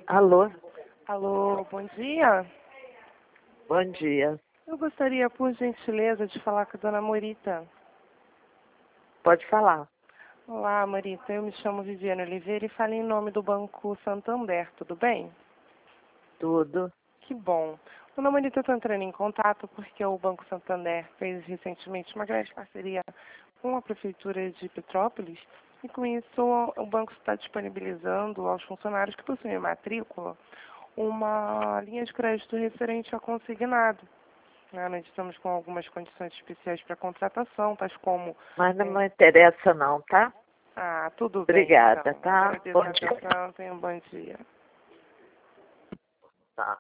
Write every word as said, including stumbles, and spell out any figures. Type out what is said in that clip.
Alô, Alô, bom dia. bom dia. Eu gostaria, por gentileza, de falar com a dona Morita. Pode falar. Olá, Morita. Eu me chamo Viviane Oliveira e falo em nome do Banco Santander, tudo bem? Tudo. Que bom. Dona Morita, eu estou entrando em contato porque o Banco Santander fez recentemente uma grande parceria com a Prefeitura de Petrópolis e, com isso, o banco está disponibilizando aos funcionários que possuem matrícula uma linha de crédito referente a consignado. Né? Nós estamos com algumas condições especiais para contratação, tais como... Mas não é, me interessa não, tá? Ah, tudo bem, Obrigada, então. tá? Agradeço Bom a dia. atenção. Tenha um bom dia.